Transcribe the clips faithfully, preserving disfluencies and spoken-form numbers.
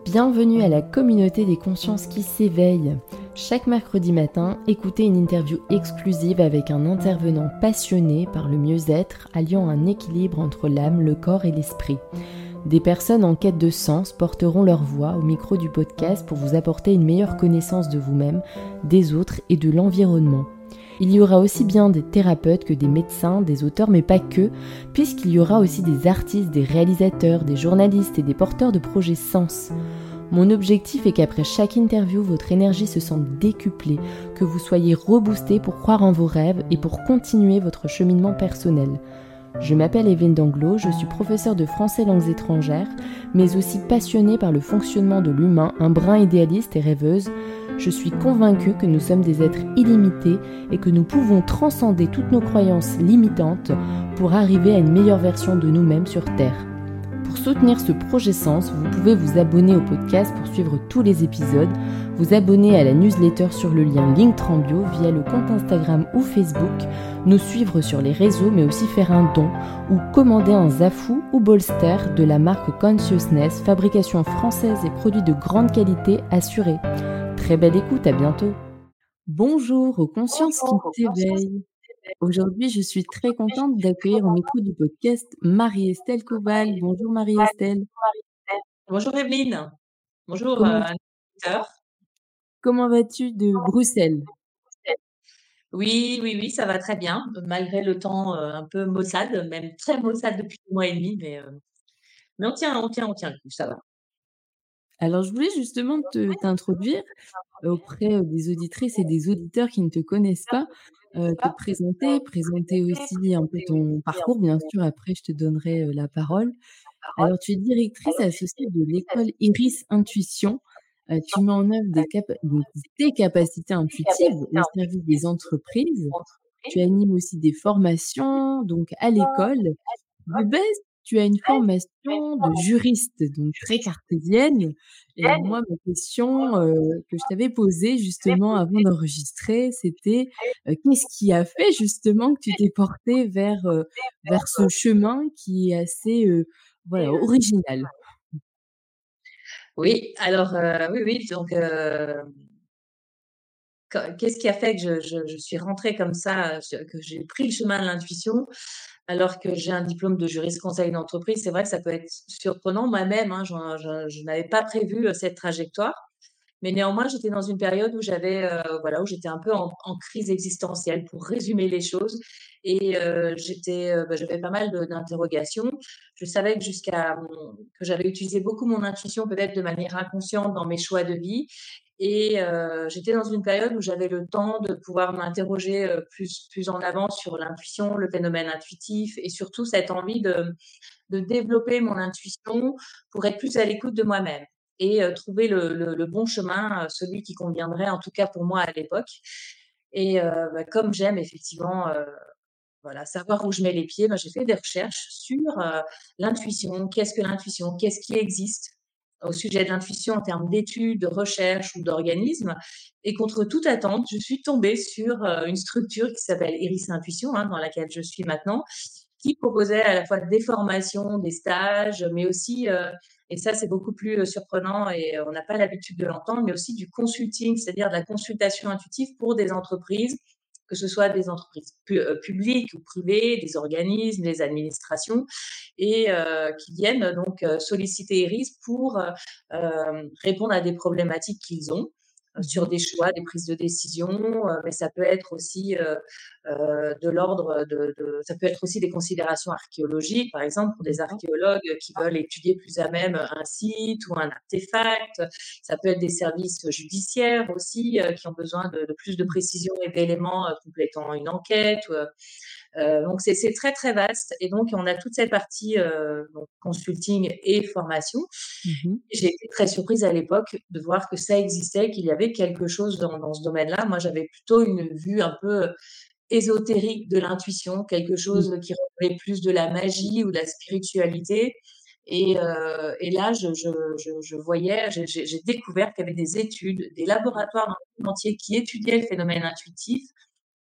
Bienvenue à la communauté des consciences qui s'éveillent. Chaque mercredi matin, écoutez une interview exclusive avec un intervenant passionné par le mieux-être, alliant un équilibre entre l'âme, le corps et l'esprit. Des personnes en quête de sens porteront leur voix au micro du podcast pour vous apporter une meilleure connaissance de vous-même, des autres et de l'environnement. Il y aura aussi bien des thérapeutes que des médecins, des auteurs, mais pas que, puisqu'il y aura aussi des artistes, des réalisateurs, des journalistes et des porteurs de projets sens. Mon objectif est qu'après chaque interview, votre énergie se sente décuplée, que vous soyez reboosté pour croire en vos rêves et pour continuer votre cheminement personnel. Je m'appelle Evelyne Danglo, je suis professeure de français langues étrangères, mais aussi passionnée par le fonctionnement de l'humain, un brin idéaliste et rêveuse. Je suis convaincue que nous sommes des êtres illimités et que nous pouvons transcender toutes nos croyances limitantes pour arriver à une meilleure version de nous-mêmes sur Terre. Pour soutenir ce projet Sens, vous pouvez vous abonner au podcast pour suivre tous les épisodes, vous abonner à la newsletter sur le lien Linktrambio via le compte Instagram ou Facebook, nous suivre sur les réseaux mais aussi faire un don ou commander un Zafou ou Bolster de la marque Consciousness, fabrication française et produits de grande qualité assurés. Très belle écoute, à bientôt. Bonjour aux consciences qui s'éveillent. Aujourd'hui, je suis très contente d'accueillir au micro du podcast Marie-Estelle Coval. Bonjour Marie-Estelle. Bonjour Evelyne. Bonjour Comment, euh, auditeur. comment vas-tu de Bruxelles? Oui, oui, oui, ça va très bien, malgré le temps euh, un peu maussade, même très maussade depuis un mois et demi, mais, euh, mais on tient, on tient, on tient le coup, ça va. Alors, je voulais justement te, t'introduire auprès euh, des auditrices et des auditeurs qui ne te connaissent pas, euh, te présenter, présenter aussi un peu ton parcours. Bien sûr, après, je te donnerai euh, la parole. Alors, tu es directrice associée de l'école Iris Intuition. Heu, tu mets en œuvre des capa donc tes capacités intuitives au service des entreprises. Tu animes aussi des formations, donc à l'école. De base, tu as une formation de juriste, donc très cartésienne. Et moi, ma question, heu, que je t'avais posée justement avant d'enregistrer, c'était, heu, qu'est-ce qui a fait justement que tu t'es portée vers, heu, vers ce chemin qui est assez, heu, voilà, original? Oui, alors euh, oui, oui, donc euh, qu- qu'est-ce qui a fait que je, je- je suis rentrée comme ça, euh, que j'ai pris le chemin de l'intuition, alors que j'ai un diplôme de juriste conseil d'entreprise? C'est vrai que ça peut être surprenant moi-même, hein, j'en- je, je n'avais pas prévu euh, cette trajectoire. Mais néanmoins, j'étais dans une période où j'avais, euh, voilà, où j'étais un peu en, en crise existentielle, pour résumer les choses. Et euh, j'étais, euh, bah, j'avais pas mal de- d'interrogations. Je savais que jusqu'à que j'avais utilisé beaucoup mon intuition, peut-être de manière inconsciente, dans mes choix de vie. Et euh, j'étais dans une période où j'avais le temps de pouvoir m'interroger euh, plus plus en avant sur l'intuition, le phénomène intuitif, et surtout cette envie de de développer mon intuition pour être plus à l'écoute de moi-même et euh, trouver le, le, le bon chemin, euh, celui qui conviendrait en tout cas pour moi à l'époque. Et euh, bah, comme j'aime effectivement euh, voilà, savoir où je mets les pieds, bah, j'ai fait des recherches sur euh, l'intuition. Qu'est-ce que l'intuition? Qu'est-ce qui existe au sujet de l'intuition en termes d'études, de recherche ou d'organismes? Et contre toute attente, je suis tombée sur euh, une structure qui s'appelle Iris Intuition, hein, dans laquelle je suis maintenant, qui proposait à la fois des formations, des stages, mais aussi, euh, et ça c'est beaucoup plus euh, surprenant et euh, on n'a pas l'habitude de l'entendre, mais aussi du consulting, c'est-à-dire de la consultation intuitive pour des entreprises, que ce soit des entreprises pu- euh, publiques ou privées, des organismes, des administrations, et euh, qui viennent donc euh, solliciter Iris pour euh, euh, répondre à des problématiques qu'ils ont euh, sur Mmh. des choix, des prises de décision, euh, mais ça peut être aussi euh, euh, de l'ordre de, de, ça peut être aussi des considérations archéologiques, par exemple pour des D'accord. archéologues qui veulent étudier plus à même un site ou un artefact. Ça peut être des services judiciaires aussi euh, qui ont besoin de, de plus de précision et d'éléments euh, complétant une enquête. Euh, euh, donc c'est c'est très très vaste et donc on a toute cette partie euh, donc, consulting et formation. Mmh. J'ai été très surprise à l'époque de voir que ça existait, qu'il y avait quelque chose dans, dans ce domaine-là. Moi, j'avais plutôt une vue un peu ésotérique de l'intuition, quelque Mmh. chose qui relevait plus de la magie ou de la spiritualité. Et, euh, et là, je, je, je, je voyais, j'ai j'ai découvert qu'il y avait des études, des laboratoires dans le monde entier qui étudiaient le phénomène intuitif,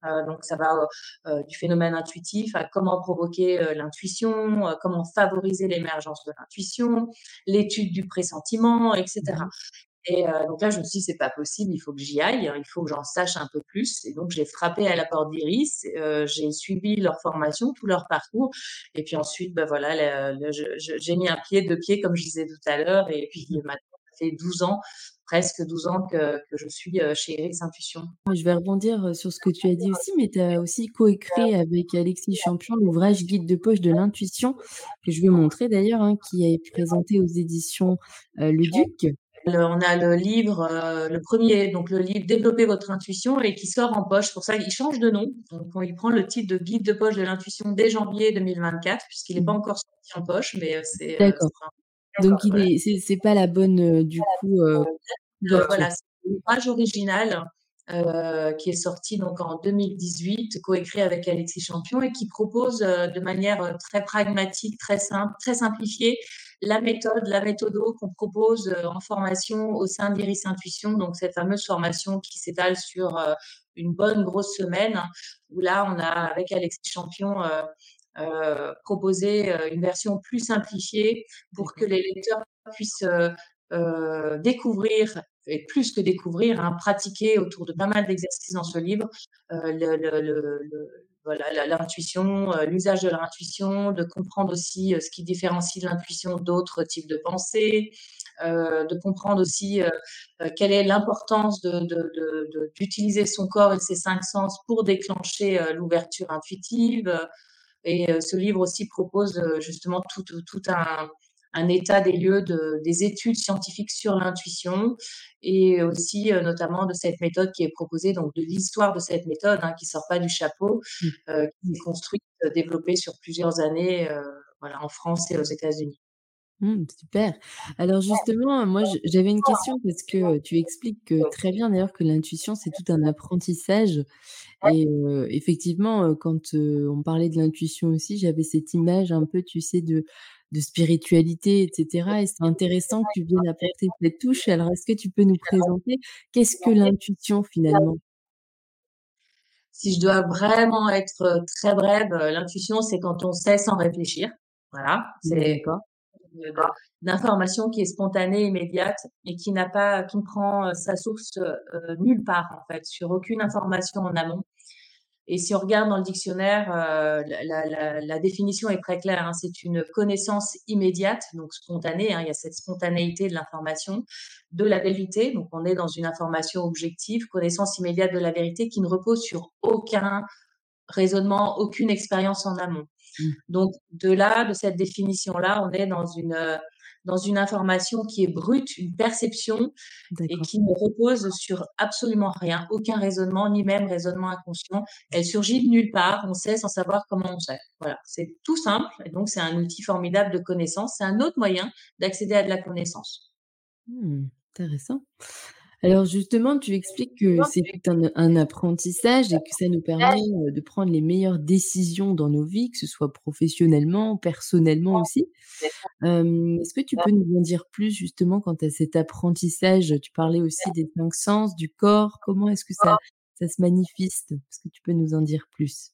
Heu, donc ça va, heu heu, du phénomène intuitif à comment provoquer, heu, l'intuition, heu, comment favoriser l'émergence de l'intuition, l'étude du pressentiment et cetera. Mmh. Et heu, donc là, je me suis dit: «C'est pas possible, il faut que j'y aille, il faut que j'en sache un peu plus» et donc j'ai frappé à la porte d'Iris, heu, j'ai suivi leur formation, tout leur parcours et puis ensuite, bah, voilà, le le je je j'ai mis un pied, deux pieds comme je disais tout à l'heure et puis Mmh. maintenant ça fait douze ans, presque douze ans que que je suis, heu, chez Iris Intuition. Je vais rebondir, heu, sur ce que tu as dit aussi, mais tu as aussi coécrit avec Alexis Champion l'ouvrage Guide de poche de l'intuition, que je vais montrer d'ailleurs, hein, qui est présenté aux éditions, heu, Le Duc. Le on a le livre, heu, le premier, donc le livre «Développer votre intuition» et qui sort en poche. Pour ça, il change de nom. Donc on il prend le titre de «Guide de poche de l'intuition» dès janvier deux mille vingt-quatre puisqu'il est pas Mmh. encore sorti en poche, mais heu, c'est, heu, D'accord. ce sera Donc il voilà. est c'est c'est pas la bonne, heu, du coup, heu, Heu, couverture. voilà, c'est l'ouvrage original, heu, qui est sorti donc en deux mille dix-huit, coécrit avec Alexis Champion et qui propose, heu, de manière, heu, très pragmatique, très simple, très simplifiée, la méthode, la méthodo qu'on propose, heu, en formation au sein d'Iris Intuition. Donc cette fameuse formation qui s'étale sur, heu, une bonne grosse semaine, où là, on a avec Alexis Champion, heu heu, proposé, heu, une version plus simplifiée pour que D'accord. les lecteurs puissent, heu heu, découvrir et plus que découvrir, hein, pratiquer autour de pas mal d'exercices dans ce livre, heu, le le le le voilà, la l'intuition, heu, l'usage de l'intuition, de comprendre aussi, heu, ce qui différencie l'intuition d'autres types de pensées, heu, de comprendre aussi, heu heu, quelle est l'importance de de de de d'utiliser son corps et ses cinq sens pour déclencher, heu, l'ouverture intuitive, heu et heu, ce livre aussi propose, heu, justement tout tout un un état des lieux de des études scientifiques sur l'intuition et aussi, heu, notamment de cette méthode qui est proposée, donc de l'histoire de cette méthode, hein, qui sort pas du chapeau, Mmh. heu, qui est construite, heu, développée sur plusieurs années, heu, voilà, en France et aux États-Unis. Mmh, super. Alors justement, moi, je j'avais une question parce que, tu expliques, heu, très bien d'ailleurs que l'intuition, c'est tout un apprentissage et heu, effectivement, heu, quand, heu, on parlait de l'intuition aussi, j'avais cette image un peu, tu sais, de de spiritualité et cetera et c'est intéressant que tu viennes apporter cette touche. Alors est-ce que tu peux nous présenter qu'est-ce que l'intuition finalement? Si je dois vraiment être, heu, très brève, heu, l'intuition, c'est quand on sait sans réfléchir. Voilà, Mmh, c'est d'accord. de de d'information qui est spontanée, immédiate et qui n'a pas qui ne prend, heu, sa source, heu heu, nulle part en fait, sur aucune information en amont. Et si on regarde dans le dictionnaire, heu, la la la la définition est très claire, hein. C'est une connaissance immédiate, donc spontanée, hein, il y a cette spontanéité de l'information, de la vérité, donc on est dans une information objective, connaissance immédiate de la vérité qui ne repose sur aucun raisonnement, aucune expérience en amont. Mmh, Donc de là, de cette définition-là, on est dans une, heu, dans une information qui est brute, une perception et d'accord. qui ne repose sur absolument rien, aucun raisonnement, ni même raisonnement inconscient. Elle surgit de nulle part, on sait sans savoir comment on sait. Voilà, c'est tout simple et donc c'est un outil formidable de connaissance. C'est un autre moyen d'accéder à de la connaissance. Mmh, intéressant. Alors justement, tu expliques que c'est tout un un apprentissage et que ça nous permet, heu, de prendre les meilleures décisions dans nos vies, que ce soit professionnellement, personnellement aussi. Hem, est-ce que tu peux nous en dire plus justement quant à cet apprentissage? Tu parlais aussi des cinq sens, du corps. Comment est-ce que ça ça se manifeste? Est-ce que tu peux nous en dire plus?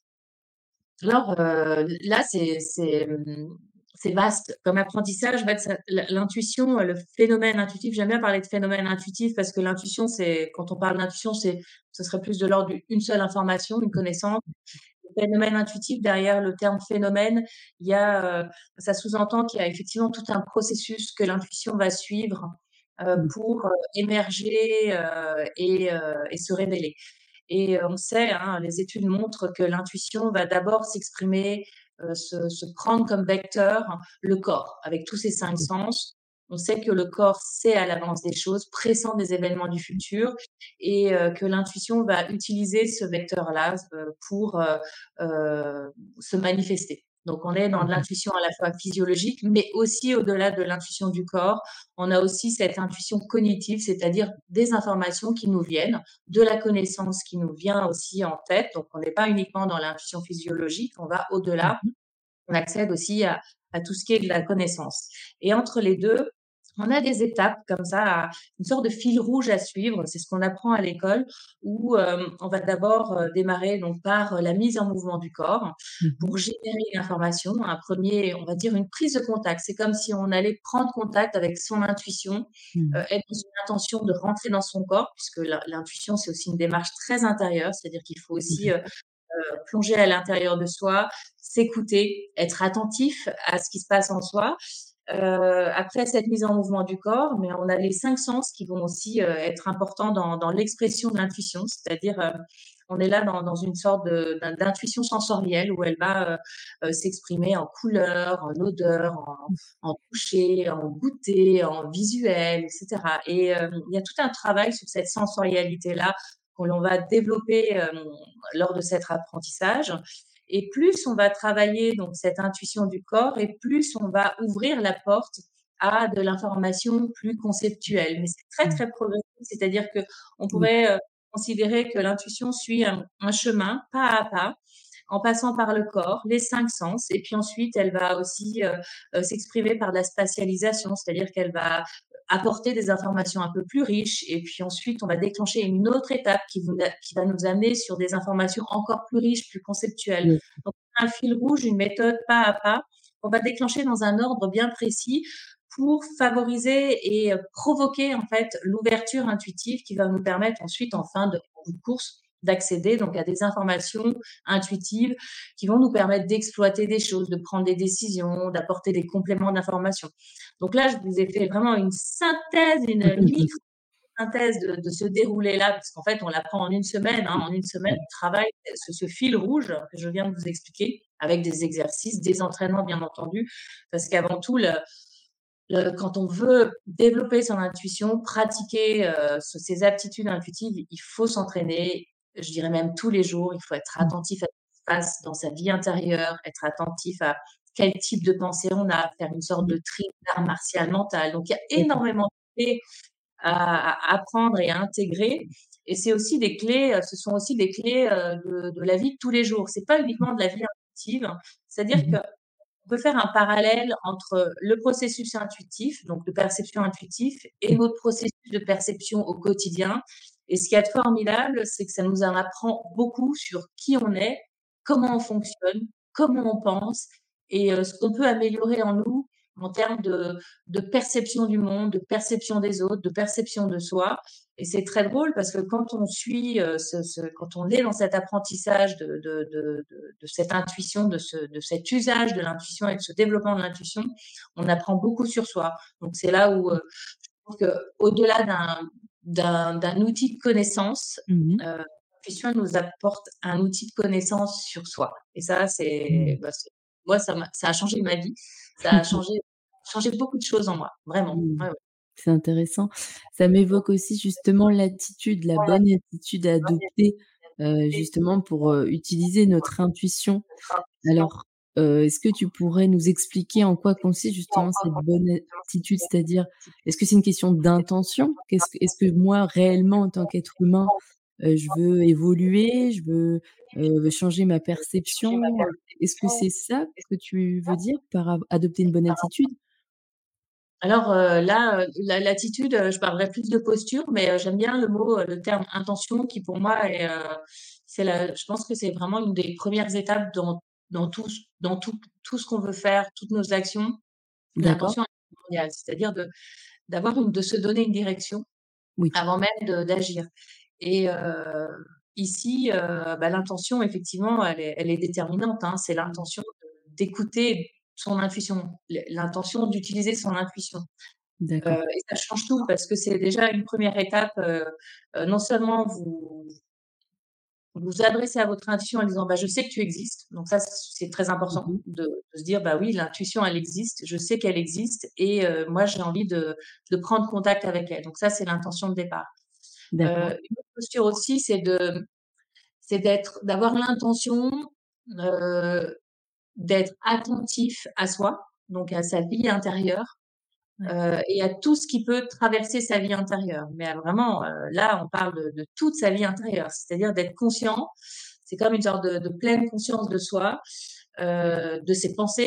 Alors, heu, là, c'est c'est, mmh, c'est vaste comme apprentissage. En fait, ça l'in l'intuition, le phénomène intuitif, j'aime bien parler de phénomène intuitif parce que l'intuition, c'est quand on parle d'intuition, c'est ce serait plus de l'ordre d'une seule information, une connaissance. Le phénomène intuitif, derrière le terme phénomène, il y a, heu, ça sous-entend qu'il y a effectivement tout un processus que l'intuition va suivre, heu, Mmh. pour, heu, émerger, heu et heu et se révéler. Et heu, on sait, hein, les études montrent que l'intuition va d'abord s'exprimer, heu, se se prendre comme vecteur le corps, avec tous ses cinq sens. On sait que le corps sait à l'avance des choses, pressent des événements du futur et heu, que l'intuition va utiliser ce vecteur-là, heu, pour, heu heu, se manifester. Donc on est dans de Mmh. l'intuition à la fois physiologique, mais aussi au-delà de l'intuition du corps, on a aussi cette intuition cognitive, c'est-à-dire des informations qui nous viennent, de la connaissance qui nous vient aussi en tête. Donc, on n'est pas uniquement dans l'intuition physiologique, on va au-delà. Mmh. On accède aussi à, à tout ce qui est de la connaissance. Et entre les deux, On a des étapes comme ça, une sorte de fil rouge à suivre. C'est ce qu'on apprend à l'école où, hem, on va d'abord, heu, démarrer donc par la mise en mouvement du corps Mmh mh. pour générer l'information. Un premier, on va dire une prise de contact. C'est comme si on allait prendre contact avec son intuition, Mmh heu, mh. être dans une intention de rentrer dans son corps puisque l'in l'intuition, c'est aussi une démarche très intérieure. C'est-à-dire qu'il faut aussi, heu D'accord. heu, plonger à l'intérieur de soi, s'écouter, être attentif à ce qui se passe en soi. Heu, après cette mise en mouvement du corps, mais on a les cinq sens qui vont aussi, heu, être importants dans dans l'expression de l'intuition. C'est-à-dire, heu, on est là dans dans une sorte de d'in d'intuition sensorielle où elle va, heu heu, s'exprimer en couleurs, en odeurs, en Mmh. en toucher, en goûter, en visuel et cetera et hem, il y a tout un travail sur cette sensorialité-là que l'on va développer, hem, lors de cet apprentissage et plus on va travailler donc cette intuition du corps et plus on va ouvrir la porte à de l'information plus conceptuelle. Mais c'est très, Mmh. très progressif, c'est-à-dire qu'on Oui. pourrait, heu, considérer que l'intuition suit un un chemin pas à pas, en passant par le corps, les cinq sens et puis ensuite elle va aussi, heu heu, s'exprimer par la spatialisation. C'est-à-dire qu'elle va apporter des informations un peu plus riches et puis ensuite on va déclencher une autre étape qui vous a qui va nous amener sur des informations encore plus riches, plus conceptuelles. D'accord. Donc un fil rouge, une méthode pas à pas, qu'on va déclencher dans un ordre bien précis pour favoriser et heu, provoquer en fait l'ouverture intuitive qui va nous permettre ensuite en fin de de course d'accéder donc à des informations intuitives qui vont nous permettre d'exploiter des choses, de prendre des décisions, d'apporter des compléments d'information. Donc là, je vous ai fait vraiment une synthèse, une micro-synthèse de de ce déroulé-là, parce qu'en fait, on l'apprend en une semaine, hein. En une semaine, on travaille ce ce fil rouge que je viens de vous expliquer avec des exercices, des entraînements bien entendu, parce qu'avant tout le le quand on veut développer son intuition, pratiquer, heu, ce ces aptitudes intuitives, il faut s'entraîner, je dirais même tous les jours. Il faut être Mmh. attentif à ce qui se passe dans sa vie intérieure, être attentif à quel type de pensée on a, faire une sorte Oui. de tri d'art martial mental. Donc il y a D'accord. énormément de clés à à apprendre et à intégrer et c'est aussi des clés, heu, ce sont aussi des clés, heu, de de la vie de tous les jours. C'est pas Mmh. uniquement de la vie intuitive, c'est-à-dire Mmh mh. qu'on peut faire un parallèle entre le processus intuitif, donc de perception intuitif et Mmh. notre processus de perception au quotidien et ce qu'il y a de formidable, c'est que ça nous en apprend beaucoup sur qui on est, comment on fonctionne, comment on pense et heu, ce qu'on peut améliorer en nous en termes de de perception du monde, de perception des autres, de perception de soi et c'est très drôle parce que quand on suit, heu, ce ce quand on est dans cet apprentissage de de de de de cette intuition, de ce de cet usage de l'intuition et de ce développement de l'intuition, on apprend beaucoup sur soi. Donc c'est là où, Mmh. heu, je pense qu'au-delà d'un d'un d'un outil de connaissance, Mmh mh. heu, l'intuition, elle nous apporte un outil de connaissance sur soi et ça, c'est Mmh. bah, c'est moi, ça m'a ça a changé ma vie. Ça a changé changé beaucoup de choses en moi, vraiment. Mmh. Ouais, ouais. C'est intéressant. Ça m'évoque aussi justement l'attitude, la bonne attitude à adopter, heu, justement pour, heu, utiliser notre intuition. Alors, heu, est-ce que tu pourrais nous expliquer en quoi consiste justement cette bonne attitude? C'est-à-dire, est-ce que c'est une question d'intention? Qu'est-ce que est-ce que moi réellement en tant qu'être humain, heu, je veux évoluer, je veux, heu, changer ma perception? Est-ce que c'est ça que tu veux dire par av adopter une bonne attitude? Alors, heu, là, heu, la l'attitude, heu, je parlerais plus de posture, mais, heu, j'aime bien le mot, heu, le terme intention qui pour moi est, heu, c'est la je pense que c'est vraiment une des premières étapes dans dans tout ce dans tout tout ce qu'on veut faire, toutes nos actions. D'accord. L'intention est primordiale, c'est-à-dire de d'avoir une de se donner une direction Oui. avant même de d'agir et heu, ici, heu, bah, l'intention effectivement elle est elle est déterminante, hein. C'est l'intention de d'écouter son intuition, l'in l'intention d'utiliser son intuition. Heu D'accord. et ça change tout parce que c'est déjà une première étape, heu heu, non seulement vous vous adressez à votre intuition en disant: «Bah, je sais que tu existes», donc ça, c c'est très Mmh important mh. de de se dire: «Bah, oui, l'intuition, elle existe, je sais qu'elle existe et heu, moi, j'ai envie de de prendre contact avec elle», donc ça, c'est l'intention de départ. Heu, D'accord. une autre posture aussi, c'est de c'est d'être d'avoir l'intention, heu, d'être attentif à soi, donc à sa vie intérieure, Ouais. heu et à tout ce qui peut traverser sa vie intérieure. Mais à vraiment, heu, là, on parle de de toute sa vie intérieure, c'est-à-dire d'être conscient. C'est comme une sorte de de pleine conscience de soi, heu, de ses pensées,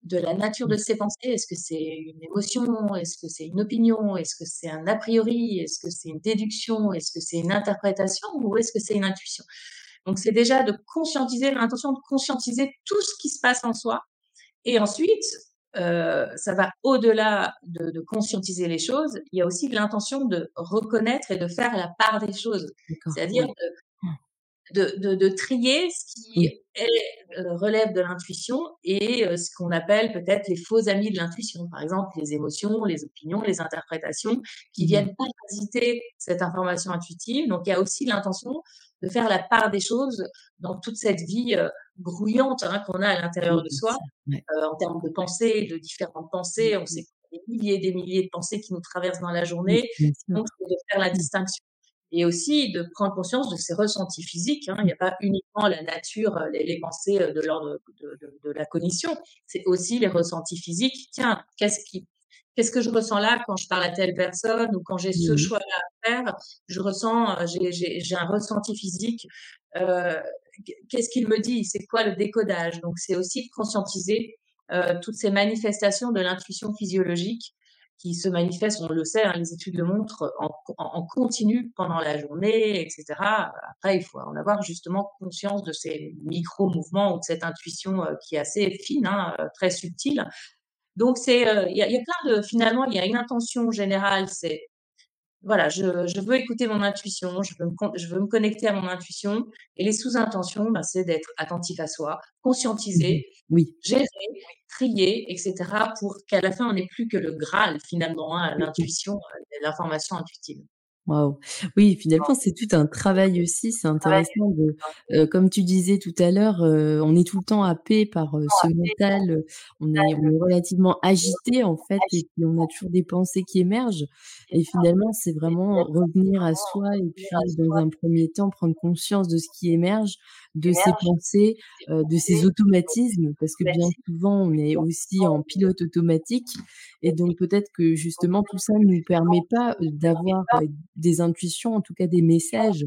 de la nature de ses pensées. Est-ce que c'est une émotion? Est-ce que c'est une opinion? Est-ce que c'est un a priori? Est-ce que c'est une déduction? Est-ce que c'est une interprétation? Ou est-ce que c'est une intuition? Donc c'est déjà de conscientiser, l'intention de conscientiser tout ce qui se passe en soi. Et ensuite, heu, ça va au-delà de de conscientiser les choses, il y a aussi l'intention de reconnaître et de faire la part des choses. D'accord, C'est-à-dire ouais. Mmh. de de de trier ce qui Oui. est, heu, relève de l'intuition et heu, ce qu'on appelle peut-être les faux amis de l'intuition. Par exemple, les émotions, les opinions, les interprétations qui Mmh mh. viennent parasiter cette information intuitive. Donc il y a aussi l'intention de faire la part des choses dans toute cette vie, heu, grouillante, hein, qu'on a à l'intérieur Oui, de bien soi, sûr. Ouais. heu, en termes de pensées, de différentes Mmh pensées. On mh. sait qu'il y a des milliers et des milliers de pensées qui nous traversent dans la Oui, journée. bien sûr. Donc c'est de faire la Mmh. distinction. Et aussi de prendre conscience de ses ressentis physiques, hein. Il Mmh. n'y a pas uniquement la nature, heu, les les pensées, heu, de l'ordre de de de la cognition. C'est aussi les ressentis physiques. Tiens, qu'est-ce qui qu'est-ce que je ressens là quand je parle à telle personne ou quand j'ai ce Mmh mh. choix-là à faire? Je ressens, heu, j'ai j'ai j'ai un ressenti physique. Heu, qu'est qu'est-ce qu'il me dit? C'est quoi le décodage? Donc c'est aussi de conscientiser, heu, toutes ces manifestations de l'intuition physiologique qui se manifestent, on le sait, hein, les études le montrent, en en en continu pendant la journée et cetera. Après, il faut en avoir justement conscience de ces micro-mouvements ou de cette intuition, heu, qui est assez fine, hein, heu, très subtile. Donc c'est, heu, il y a il y a plein de finalement, il y a une intention générale, c'est voilà, je je veux écouter mon intuition, je veux me con je veux me connecter à mon intuition et les sous-intentions, bah, c'est d'être attentif à soi, Mmh mh. conscientiser, Oui. gérer, trier et cetera pour qu'à la fin, on ait plus que le Graal finalement, hein, Mmh mh. l'intuition, heu, l'information intuitive. Waouh! Oui, finalement, c'est tout un travail aussi. C'est intéressant de, heu, comme tu disais tout à l'heure, heu, on est tout le temps happé par, heu, ce mental, heu, on est on est relativement agité, en fait et puis on a toujours des pensées qui émergent et finalement, c'est vraiment revenir à soi et puis dans un premier temps, prendre conscience de ce qui émerge, de ses pensées, heu, de ses automatismes parce que bien souvent, on est aussi en pilote automatique et donc peut-être que justement tout ça nous permet pas, heu, d'avoir, heu, des intuitions, en tout cas des messages.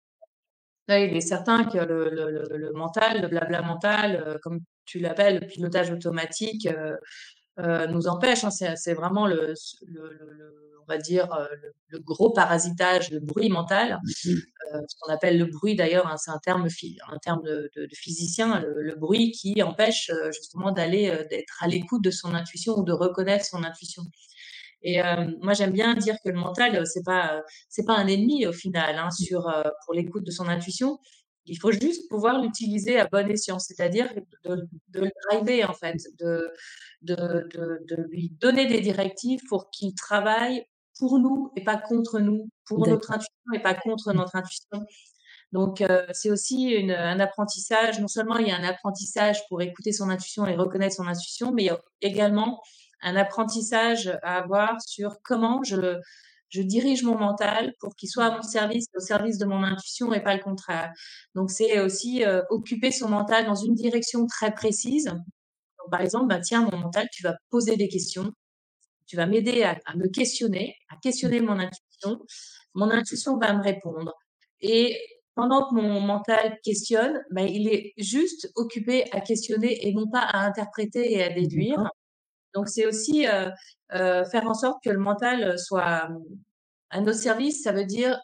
Là, il est certain que le le le le mental, le blabla mental, heu, comme tu l'appelles, le pilotage automatique, heu heu, nous empêche, hein. C'est c'est vraiment le s le le le on va dire, heu, le le gros parasitage, le bruit mental, Oui, heu, ce qu'on appelle le bruit d'ailleurs, hein, c'est un terme phy un terme de de de physicien, le le bruit qui empêche, heu, justement d'aller, heu, d'être à l'écoute de son intuition ou de reconnaître son intuition. Et hem, moi, j'aime bien dire que le mental, heu, c'est pas, heu, c'est pas un ennemi au final, hein, sur, heu, pour l'écoute de son intuition. Il faut juste pouvoir l'utiliser à bon escient, c'est-à-dire de de le driver en fait, de de de de lui donner des directives pour qu'il travaille pour nous et pas contre nous, pour notre d'accord. intuition et pas contre Mmh. notre intuition. Donc heu, c'est aussi une un apprentissage. Non seulement il y a un apprentissage pour écouter son intuition et reconnaître son intuition, mais il y a également un apprentissage à avoir sur comment je je dirige mon mental pour qu'il soit à mon service, au service de mon intuition et pas le contraire. Donc c'est aussi, heu, occuper son mental dans une direction très précise. Donc par exemple, bah, tiens, mon mental, tu vas poser des questions, tu vas m'aider à à me questionner, à Mmh. questionner mon intuition. Mon intuition va me répondre et pendant que mon mental questionne, bah, il est juste occupé à questionner et non pas à interpréter et à déduire. D'accord. Donc c'est aussi, heu heu, faire en sorte que le mental, soit, mmh, à notre service. Ça veut dire,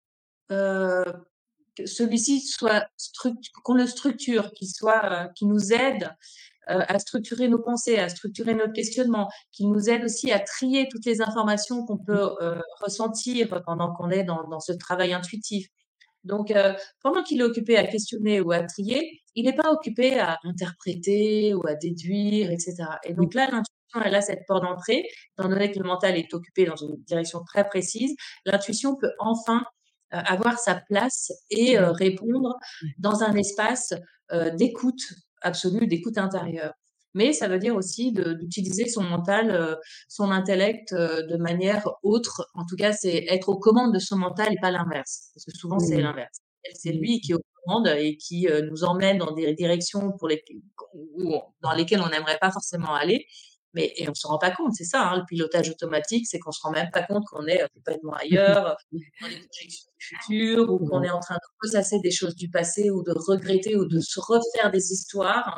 heu, que celui-ci soit struct qu'on le structure, qu'il soit, heu, qu'il nous aide, heu, à structurer nos pensées, à structurer notre questionnement, qu'il nous aide aussi à trier toutes les informations qu'on Mmh. peut, heu, ressentir pendant qu'on est dans dans ce travail intuitif. Donc, heu, pendant qu'il est occupé à questionner ou à trier, il n'est pas occupé à interpréter ou à déduire et cetera. Et Oui. donc là, l'intuition, elle a cette porte d'entrée, étant donné que le mental est occupé dans une direction très précise, l'intuition peut enfin, heu, avoir sa place et heu, Mmh. répondre Ouais. dans un espace, heu, d'écoute absolue, d'écoute intérieure. Mais ça veut dire aussi de d'utiliser son mental, heu, son intellect, heu, de manière autre. En tout cas, c'est être aux commandes de son mental et pas l'inverse. Parce que souvent, c'est Mmh. l'inverse. C'est Bien lui sûr. qui est aux commandes et qui, heu, nous emmène dans des directions pour lesq où on dans lesquelles on n'aimerait pas forcément aller, mais et on s'en rend pas compte. C'est ça, hein, le pilotage automatique, c'est qu'on se rend même pas compte qu'on est, heu, complètement ailleurs, dans les projections du futur ou qu'on Waouh! est en train de ressasser des choses du passé ou de regretter ou de Mmh. se refaire des histoires.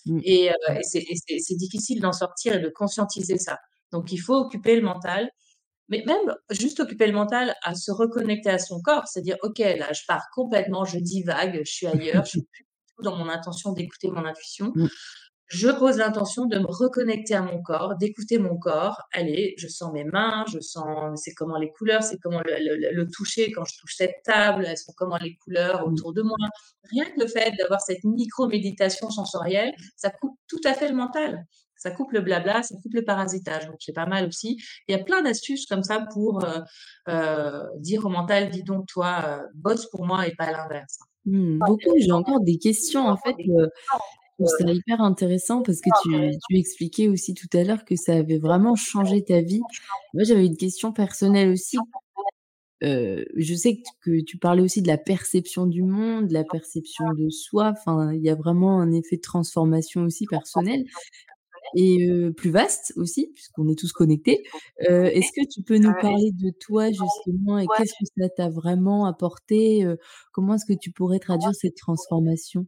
Mmh. Et, heu, et c'est et c'est c'est difficile d'en sortir et de conscientiser ça. Donc il faut occuper le mental, mais même juste occuper le mental à se reconnecter à son corps, c'est-à-dire: «OK, là, je pars complètement, je divague, je suis ailleurs, je suis plus du tout dans mon intention d'écouter mon intuition. Mmh. Je pose l'intention de me reconnecter à mon corps, d'écouter mon corps. Allez, je sens mes mains, je sens c'est comment les couleurs, c'est comment le le le toucher quand je touche cette table, elles sont comment les couleurs Mmh. autour de moi». Rien que le fait d'avoir cette micro-méditation sensorielle, ça coupe tout à fait le mental. Ça coupe le blabla, ça coupe le parasitage, donc c'est pas mal aussi. Il y a plein d'astuces comme ça pour, heu heu, dire au mental: «Dis donc toi, heu, bosse pour moi et pas l'inverse». Mmh, beaucoup. J'ai encore des questions en fait, heu, je trouve ça hyper intéressant parce que tu tu expliquais aussi tout à l'heure que ça avait vraiment changé ta vie. Moi, j'avais une question personnelle aussi. Heu, je sais que t que tu parlais aussi de la perception du monde, de la perception de soi, enfin, il y a vraiment un effet de transformation aussi personnel et heu, plus vaste aussi puisqu'on est tous connectés. Heu, est-ce que tu peux nous parler de toi justement et qu'est-ce que ça t'a vraiment apporté? Heu, comment est-ce que tu pourrais traduire cette transformation?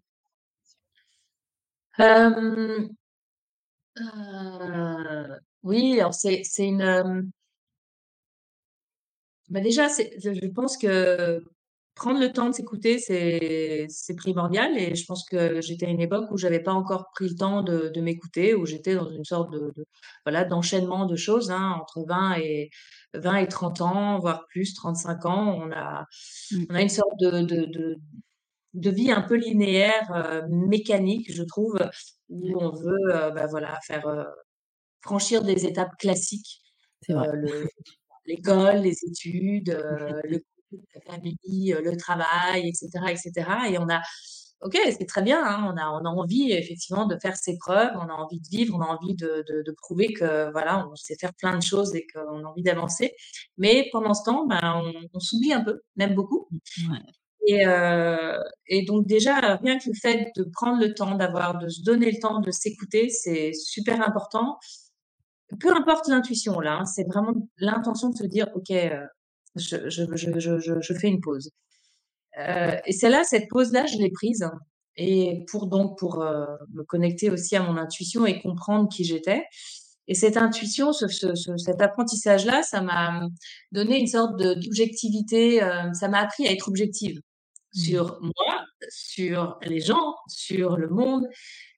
Hem, heu, oui, alors c'est c'est une, hem bah, déjà, c'est je je pense que prendre le temps de s'écouter, c'est c'est primordial et je pense que j'étais à une époque où j'avais pas encore pris le temps de de m'écouter, où j'étais dans une sorte de de voilà, d'enchaînement de choses, hein, entre vingt et vingt et trente ans, voire plus, trente-cinq ans. On a Mmh. on a une sorte de de de de vie un peu linéaire, heu, mécanique, je trouve, Ouais, où on veut, heu, bah, voilà, faire, heu, franchir des étapes classiques, c'est vrai. heu, le l'école, les études, heu, le couple, la famille, heu, le travail et cetera et cetera et on a OK, c'est très bien, hein, on a on a envie effectivement de faire ses preuves, on a envie de vivre, on a envie de de de prouver que voilà, on sait faire plein de choses et qu'on a envie d'avancer. Mais pendant ce temps, ben, on on s'oublie un peu, même beaucoup Mmh, ouais, et heu et donc déjà, rien que le fait de prendre le temps, d'avoir de se donner le temps de s'écouter, c'est super important. Peu importe l'intuition là, hein, c'est vraiment l'intention de se dire: «OK, heu, je je je je je je fais une pause». Heu et celle-là, cette pause-là, je l'ai prise et pour donc pour, heu, me connecter aussi à mon intuition et comprendre qui j'étais et cette intuition, ce ce ce cet apprentissage-là, ça m'a, mmh, donné une sorte de d'objectivité, heu, ça m'a appris à être objective mmh, sur moi, sur les gens, sur le monde.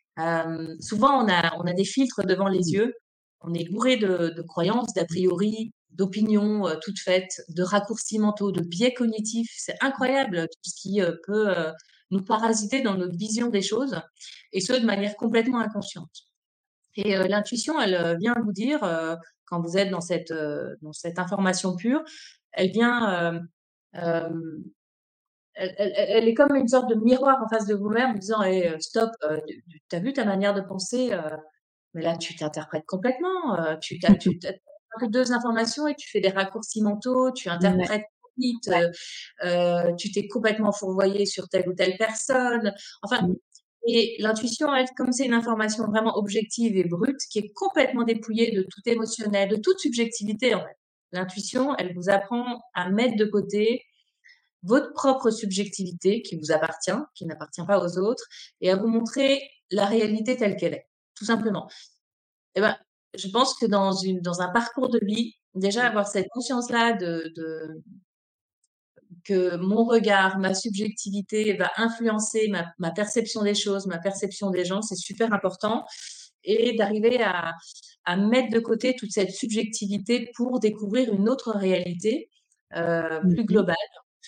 Hem, souvent, on a on a des filtres devant les mmh, yeux. On est bourré de de croyances, d'a priori, d'opinions, heu, toutes faites, de raccourcis mentaux, de biais cognitifs. C'est incroyable tout ce qui, heu, peut, heu, nous parasiter dans notre vision des choses et ce, de manière complètement inconsciente et heu, l'intuition, elle, heu, vient vous dire, heu, quand vous êtes dans cette, heu, dans cette information pure, elle vient, hem, hem elle elle elle elle est comme une sorte de miroir en face de vous-même, en disant: «Hé, heu, stop, heu, tu tu as vu ta manière de penser, heu, mais là tu t'interprètes complètement, heu, tu tu as tu tu as que deux informations et tu fais des raccourcis mentaux, tu ouais, interprètes trop vite, heu heu, tu t'es complètement fourvoyé sur telle ou telle personne». Enfin mmh, et l'intuition, elle, comme c'est une information vraiment objective et brute, qui est complètement dépouillée de tout émotionnel, de toute subjectivité, en fait. L'intuition, elle vous apprend à mettre de côté votre propre subjectivité qui vous appartient, qui n'appartient pas aux autres, et à vous montrer la réalité telle qu'elle est, tout simplement. Et ben, je pense que dans une dans un parcours de vie, déjà mmh, avoir cette conscience-là de de que mon regard, ma subjectivité va influencer ma ma perception des choses, ma perception des gens, c'est super important et d'arriver à à mettre de côté toute cette subjectivité pour découvrir une autre réalité, heu, mmh plus mh. globale,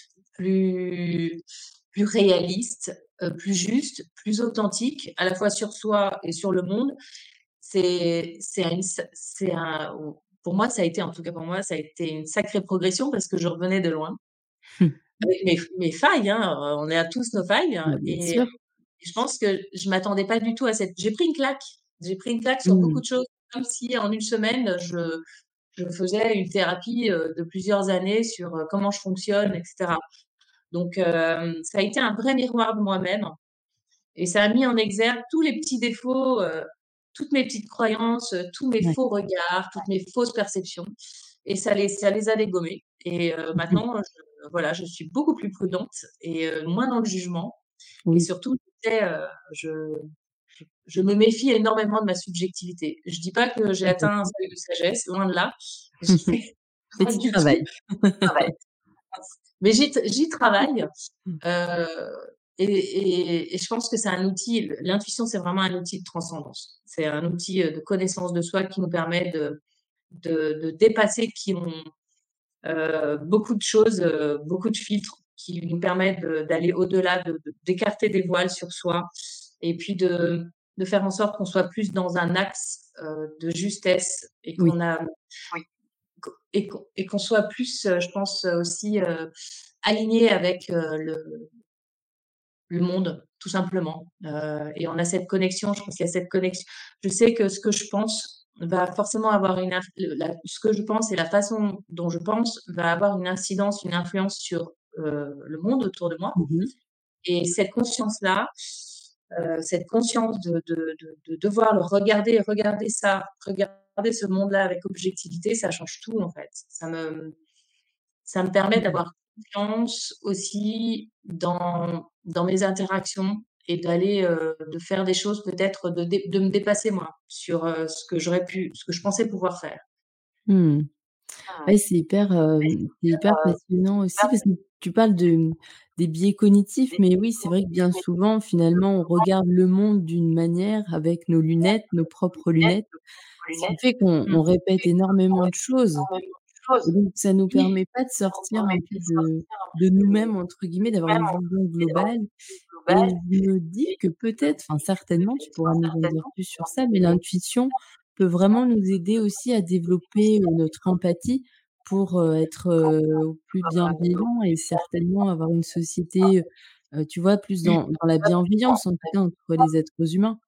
plus plus réaliste, heu, plus juste, plus authentique, à la fois sur soi et sur le monde. C'est c'est une s c'est un pour moi, ça a été en tout cas pour moi, ça a été une sacrée progression parce que je revenais de loin. Avec mes mes failles, hein, heu, on a tous nos failles hein, Bah, bien et sûr. je pense que je m'attendais pas du tout à cette j'ai pris une claque. J'ai pris une claque sur beaucoup Mmh. de choses, comme si en une semaine, je je faisais une thérapie, heu, de plusieurs années sur, heu, comment je fonctionne et cetera. Donc hem, ça a été un vrai miroir de moi-même et ça a mis en exergue tous les petits défauts, heu, toutes mes petites croyances, heu, tous mes Ouais. faux regards, toutes mes fausses perceptions et ça les ça les a dégommés et heu, Mmh mh. maintenant, je voilà, je suis beaucoup plus prudente et heu, moins dans le jugement et Oui. surtout, tu sais, heu, je je je me méfie énormément de ma subjectivité. Je dis pas que j'ai atteint un Complètement. seuil de sagesse, loin de là. J'ai Mais pas tu du tout. travailles. Travail. Mais j'y t j'y travaille, Mmh. heu et et et je pense que c'est un outil l'intuition, c'est vraiment un outil de transcendance. C'est un outil, heu, de connaissance de soi qui nous permet de de de dépasser qui on heu, beaucoup de choses, heu, beaucoup de filtres qui nous permettent de d'aller au-delà, de de d'écarter des voiles sur soi et puis de de faire en sorte qu'on soit plus dans un axe, heu, de justesse et Oui. qu'on a oui, qu et qu'on et qu'on soit plus, heu, je pense, heu, aussi, heu, aligné avec, heu, le le monde, tout simplement. Heu et on a cette connexion, je pense qu'il y a cette connexion. Je sais que ce que je pense va forcément avoir une inf le la ce que je pense et la façon dont je pense va avoir une incidence, une influence sur, heu, le monde autour de moi Mmh mh. et cette conscience-là, heu, cette conscience de de de de devoir le regarder regarder ça, regarder ce monde-là avec objectivité, ça change tout, en fait. Ça me ça me permet Mmh. d'avoir confiance aussi dans dans mes interactions et d'aller, heu, de faire des choses peut-être de dé de me dépasser moi sur, heu, ce que j'aurais pu ce que je pensais pouvoir faire. Mmh. Mmh. Ouais, c'est hyper, hem, c'est hyper passionnant aussi parce que tu parles de, mmh, des biais cognitifs, mais oui, c'est vrai que bien souvent, finalement, on regarde le monde d'une manière avec nos lunettes, nos propres lunettes, ce qui fait qu'on Mmh. on répète énormément de choses et donc ça nous Oui. permet pas de sortir un peu de de «nous-mêmes» entre guillemets, d'avoir une vision globale et je me dis que peut-être, enfin certainement, tu pourras nous en dire plus sur ça, mais l'intuition peut vraiment nous aider aussi à développer, heu, notre empathie pour, heu, être, heu, plus bienveillant et certainement avoir une société, heu, tu vois, plus Mmh. dans dans la bienveillance, en tout cas, entre les êtres humains.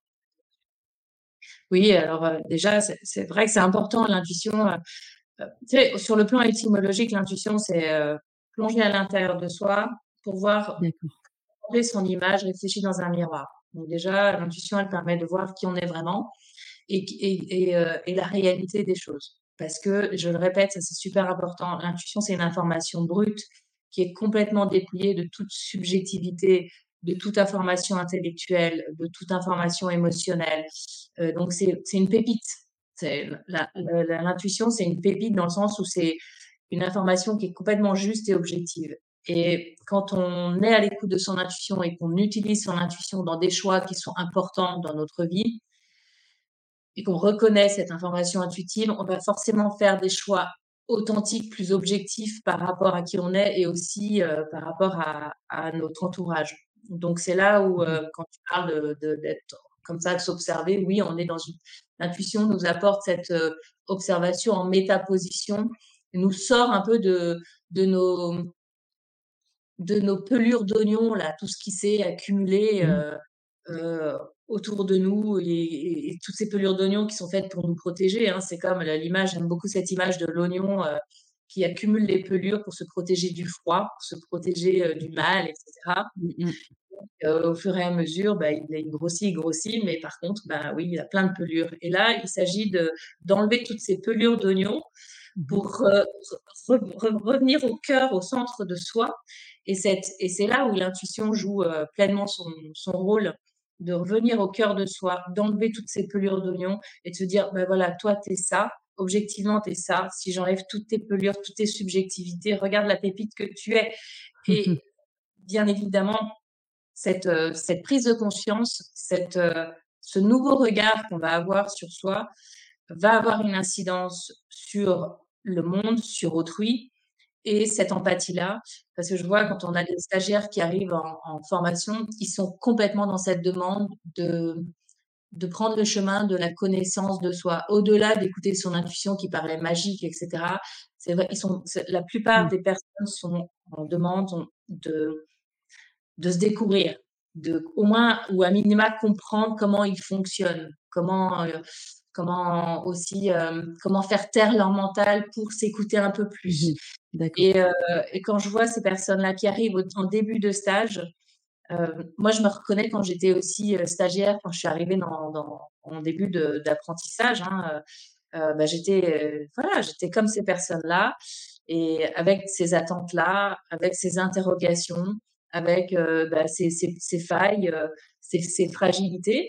Oui, alors, heu, déjà, c'est c'est vrai que c'est important l'intuition, heu heu, tu sais, sur le plan étymologique, l'intuition, c'est, heu, plonger à l'intérieur de soi pour voir D'accord. regarder son image réfléchie dans un miroir. Donc déjà, l'intuition, elle permet de voir qui on est vraiment et qui et et heu et la réalité des choses. Parce que, je le répète, ça c'est super important, l'intuition, c'est une information brute qui est complètement dépouillée de toute subjectivité, de toute information intellectuelle, de toute information émotionnelle. Heu, donc c'est c'est une pépite. C'est la la la l'intuition, c'est une pépite dans le sens où c'est une information qui est complètement juste et objective et quand on est à l'écoute de son intuition et qu'on utilise son intuition dans des choix qui sont importants dans notre vie et qu'on reconnaît cette information intuitive, on va forcément faire des choix authentiques, plus objectifs par rapport à qui on est et aussi, heu, par rapport à à notre entourage. Donc c'est là où, Mmh mh. heu, quand tu parles de de d'être comme ça, de s'observer, oui, on est dans une l'intuition nous apporte cette, heu, observation en métaposition, nous sort un peu de de nos de nos pelures d'oignons là, tout ce qui s'est accumulé, Mmh. heu heu, autour de nous et et et toutes ces pelures d'oignons qui sont faites pour nous protéger, hein. C'est comme la l'image j'aime beaucoup cette image de l'oignon, heu, qui accumule les pelures pour se protéger du froid, pour se protéger, heu, du mal et cetera. Mmh mh. Heu, au fur et à mesure, bah, il il grossit, il grossit, mais par contre, bah, oui, il a plein de pelures et là, il s'agit de d'enlever toutes ces pelures d'oignons Mmh mh. pour, heu, re re revenir au cœur, au centre de soi et cette et c'est là où l'intuition joue, heu, pleinement son son rôle, de revenir au cœur de soi, d'enlever toutes ces pelures d'oignons et de se dire: «Bah, voilà, toi, tu es ça, objectivement, tu es ça. Si j'enlève toutes tes pelures, toutes tes subjectivités, regarde la pépite que tu es» et bien évidemment, cette, heu, cette prise de conscience, cette, heu, ce nouveau regard qu'on va avoir sur soi, va avoir une incidence sur le monde, sur autrui et cette empathie-là, parce que je vois quand on a des stagiaires qui arrivent en en formation, ils sont complètement dans cette demande de de prendre le chemin de la connaissance de soi, au-delà d'écouter son intuition qui paraît magique et cetera. C'est vrai, ils sont c'est la plupart Mmh. des personnes sont en demande de de se découvrir, de au moins ou à minima comprendre comment ils fonctionnent, comment, heu, comment aussi, hem, comment faire taire leur mental pour s'écouter un peu Mmh plus mh. D'accord. et heu et quand je vois ces personnes-là qui arrivent au en début de stage, heu, moi je me reconnais quand j'étais aussi, heu, stagiaire, quand je suis arrivée dans dans en début de d'apprentissage, hein, heu heu, bah, j'étais, heu, voilà, j'étais comme ces personnes-là et avec ces attentes-là, avec ces interrogations, avec, heu, bah, ces ces ces failles, heu, ces ces fragilités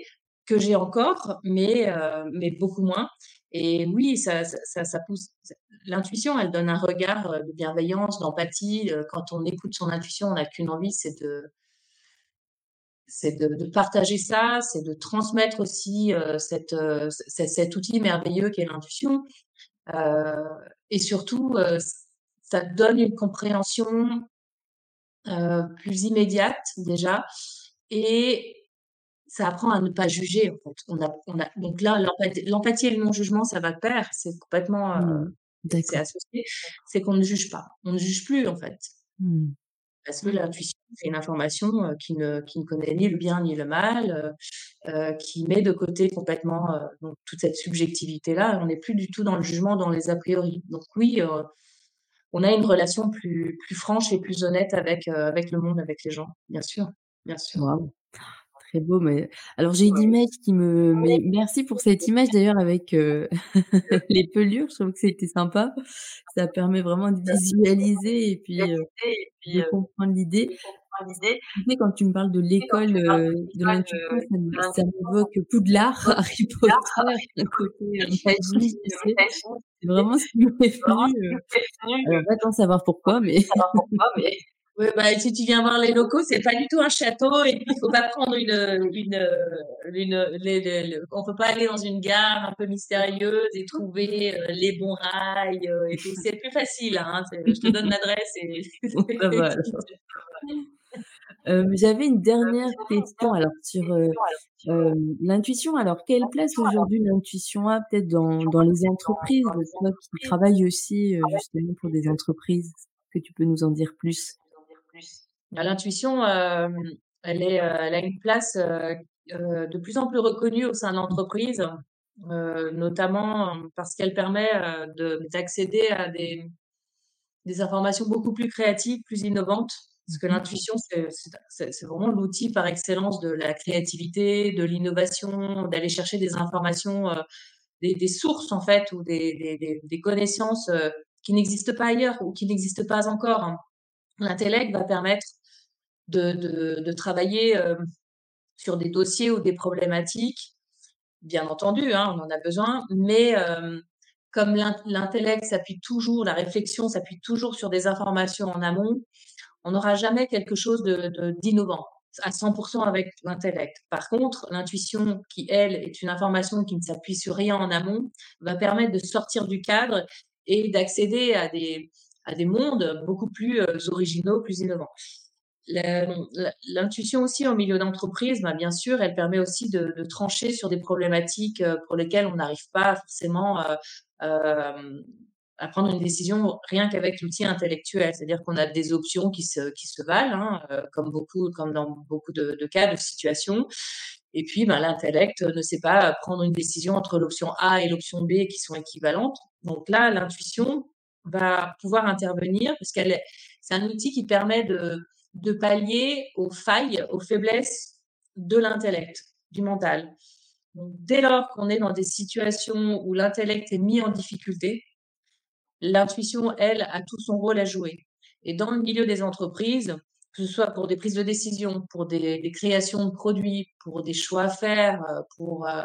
que j'ai encore, mais heu, mais beaucoup moins et oui, ça ça ça ça pousse ça l'intuition, elle donne un regard, heu, de bienveillance, d'empathie, heu, quand on écoute son intuition, on n'a qu'une envie, c'est de c'est de de partager ça, c'est de transmettre aussi, heu, cet, heu, c cet outil merveilleux qu'est l'intuition, heu et surtout, heu, ç ça donne une compréhension, heu, plus immédiate déjà et ça apprend à ne pas juger, en fait. On a on a donc là, l'empathie l'empathie et le non-jugement, ça va de pair, c'est complètement, heu, Mmh. c'est c'est D'accord. associé. C'est qu'on ne juge pas. On ne juge plus, en fait. Mmh. Parce que l'intuition, c'est une information, heu, qui ne qui ne connaît ni le bien ni le mal, heu heu, qui met de côté complètement, heu, donc toute cette subjectivité-là. On n'est plus du tout dans le jugement, dans les a priori. Donc oui, heu, on a une relation plus plus franche et plus honnête avec, heu, avec le monde, avec les gens. Bien sûr, bien sûr. Waouh, très beau, mais alors j'ai une image qui me mais merci pour cette image d'ailleurs avec, heu, les pelures, je trouve que c'était sympa. Ça permet vraiment de visualiser et puis, heu, de comprendre l'idée. Tu sais, quand tu me parles de l'école, heu, de l'intuition, ça me ça m'évoque Poudlard, Harry Potter, un côté, heu, magie, tu sais? C'est vraiment ce qui m'est venu, heu, alors va t'en savoir pourquoi, mais Oui, bah, si tu viens voir les locaux, c'est pas du tout un château et puis il faut pas prendre une, heu, une, heu, une, heu, les les le on peut pas aller dans une gare un peu mystérieuse et trouver, heu, les bons rails, heu, et tout. C'est plus facile, hein, c'est je te donne l'adresse et bon, ça va alors. Hem, j'avais une dernière question alors sur, heu, hem, l'intuition. Alors quelle place aujourd'hui l'intuition a peut-être dans dans les entreprises? Toi qui travailles aussi, heu, justement pour des entreprises, est-ce que tu peux nous en dire plus? Bah, l'intuition, hem, elle est, heu, elle a une place, heu heu, de plus en plus reconnue au sein de l'entreprise, heu, notamment parce qu'elle permet, heu, de d'accéder à des des informations beaucoup plus créatives, plus innovantes. Parce Mmh que mh. l'intuition, c'est c'est c'est c'est vraiment l'outil par excellence de la créativité, de l'innovation, d'aller chercher des informations, heu, des des sources en fait ou des des des des connaissances, heu, qui n'existent pas ailleurs ou qui n'existent pas encore, hein. L'intellect va permettre de de de travailler, heu, sur des dossiers ou des problématiques. Bien entendu, hein, on en a besoin, mais hem, comme l'int l'intellect s'appuie toujours la réflexion s'appuie toujours sur des informations en amont, on n'aura jamais quelque chose de de d'innovant à cent pour cent avec l'intellect. Par contre, l'intuition qui, elle, est une information qui ne s'appuie sur rien en amont, va permettre de sortir du cadre et d'accéder à des à des mondes beaucoup plus, heu, originaux, plus innovants. La la l'intuition aussi en milieu d'entreprise, bah, bien sûr, elle permet aussi de de trancher sur des problématiques, heu, pour lesquelles on n'arrive pas forcément, heu, hem, à prendre une décision rien qu'avec l'outil intellectuel. C'est-à-dire qu'on a des options qui se qui se valent, hein, heu, comme beaucoup comme dans beaucoup de de cas, de situations et puis, ben, l'intellect ne sait pas prendre une décision entre l'option A et l'option B qui sont équivalentes. Donc là, l'intuition va pouvoir intervenir parce qu'elle est c'est un outil qui permet de de pallier aux failles, aux faiblesses de l'intellect, du mental. Donc dès lors qu'on est dans des situations où l'intellect est mis en difficulté, l'intuition, elle, a tout son rôle à jouer et dans le milieu des entreprises, que ce soit pour des prises de décision, pour des des créations de produits, pour des choix à faire, heu, pour, heu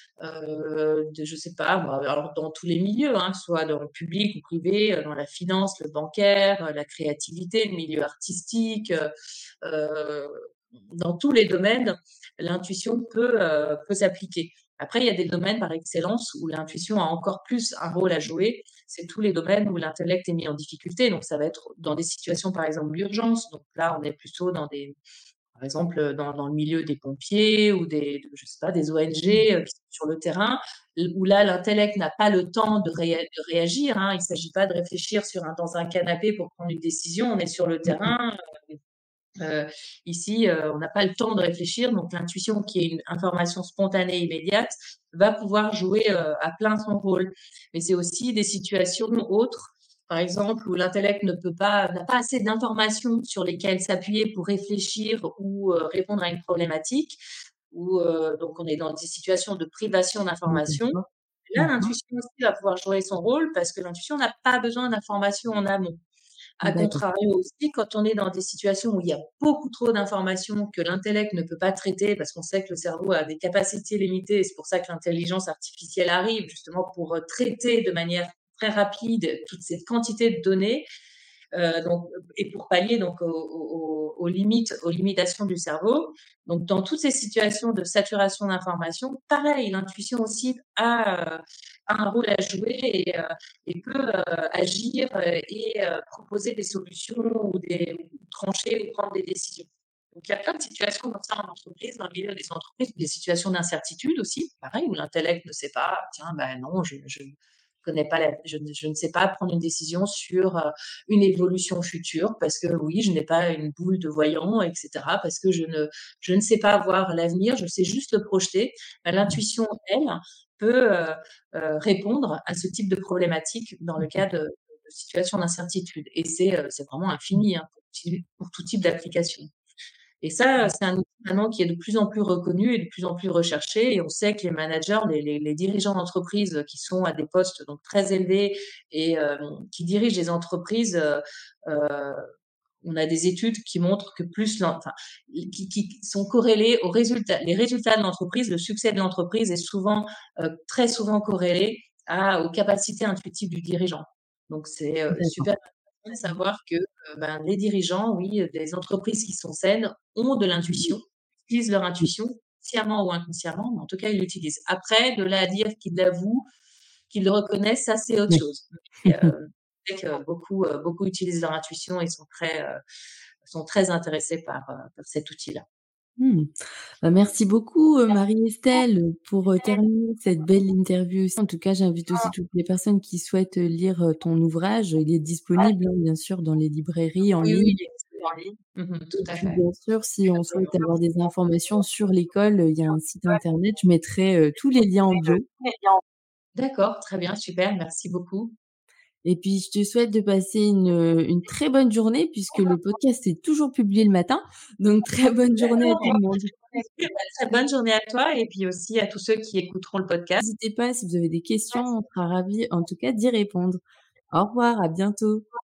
heu, de je sais pas moi, alors dans tous les milieux, hein, que ce soit dans le public ou privé, heu, dans la finance, le bancaire, heu, la créativité, le milieu artistique, heu heu, dans tous les domaines, l'intuition peut, heu, peut s'appliquer. Après, il y a des domaines par excellence où l'intuition a encore plus un rôle à jouer. C'est tous les domaines où l'intellect est mis en difficulté. Donc, ça va être dans des situations, par exemple, d'urgence. Donc là, on est plutôt dans des, par exemple, heu, dans dans le milieu des pompiers ou des de je sais pas, des O N G, heu, qui sont sur le terrain, l où là, l'intellect n'a pas le temps de réa de réagir, hein. Il s'agit pas de réfléchir sur un dans un canapé pour prendre une décision. On est sur le Mmh mh. terrain, heu heu, ici, heu, on n'a pas le temps de réfléchir, donc l'intuition qui est une information spontanée, immédiate, va pouvoir jouer, heu, à plein son rôle. Mais c'est aussi des situations autres, par exemple, où l'intellect ne peut pas n'a pas assez d'informations sur lesquelles s'appuyer pour réfléchir ou, heu, répondre à une problématique, ou, heu, donc on est dans des situations de privation Mmh, d'informations. d'accord. Là, Mmh mh. l'intuition aussi va pouvoir jouer son rôle parce que l'intuition n'a pas besoin d'informations en amont. À D'accord. contrario aussi, quand on est dans des situations où il y a beaucoup trop d'informations que l'intellect ne peut pas traiter, parce qu'on sait que le cerveau a des capacités limitées, et c'est pour ça que l'intelligence artificielle arrive, justement pour, heu, traiter de manière très rapide toute cette quantité de données, heu, donc et pour pallier donc aux aux aux limites aux limitations du cerveau. Donc dans toutes ces situations de saturation d'informations, pareil, l'intuition aussi a, heu, a un rôle à jouer et heu et peut, heu, agir, heu et heu, proposer des solutions ou des ou trancher ou prendre des décisions. Donc il y a plein de situations comme ça en entreprise, dans le milieu des entreprises, des situations d'incertitude aussi, pareil, où l'intellect ne sait pas: «Tiens, ben non, je je connais pas la je ne je ne sais pas prendre une décision sur, heu, une évolution future parce que oui, je n'ai pas une boule de voyant et cetera, parce que je ne je ne sais pas voir l'avenir, je sais juste le projeter». Bah, l'intuition, elle, peut, heu heu, répondre à ce type de problématique dans le cas de de situations d'incertitude et c'est, heu, c'est vraiment infini, hein, pour ti pour tout type d'application. Et ça, c'est un outil maintenant qui est de plus en plus reconnu et de plus en plus recherché et on sait que les managers, les les les dirigeants d'entreprise qui sont à des postes donc très élevés et hem, qui dirigent des entreprises, heu heu, on a des études qui montrent que plus l'en enfin, qui qui sont corrélées aux résultats. Les résultats de l'entreprise, le succès de l'entreprise est souvent, heu, très souvent corrélé à aux capacités intuitives du dirigeant. Donc c'est, heu, D'accord. super intéressant de savoir que, heu, ben, les dirigeants, oui, heu, des entreprises qui sont saines ont de l'intuition, utilisent leur intuition, sciemment ou inconsciemment, mais en tout cas, ils l'utilisent. Après, de là à dire qu'ils l'avouent, qu'ils le reconnaissent, ça, c'est autre Oui. chose. Mais, heu, c'est vrai que beaucoup, heu, beaucoup utilisent leur intuition et sont très, heu, sont très intéressés par, heu, par cet outil-là. Mmh. Bah, merci beaucoup, heu, Marie-Estelle, pour, heu, terminer cette belle interview aussi. En tout cas, j'invite aussi toutes les personnes qui souhaitent, heu, lire, heu, ton ouvrage. Il est disponible, hein, bien sûr, dans les librairies en Oui, oui, ligne. il est disponible en ligne. Mmh mh, Et tout à puis, fait. bien sûr, si on souhaite avoir des informations sur l'école, heu, il y a un site internet. Je mettrai, heu, tous les liens en bio. D'accord, très bien, super, merci beaucoup. Et puis, je te souhaite de passer une, heu, une très bonne journée puisque le podcast est toujours publié le matin. Donc très bonne journée à D'accord, tout le monde. bah, très bonne journée à toi et puis aussi à tous ceux qui écouteront le podcast. N'hésitez pas si vous avez des questions, on sera ravis, en tout cas, d'y répondre. Au revoir, à bientôt.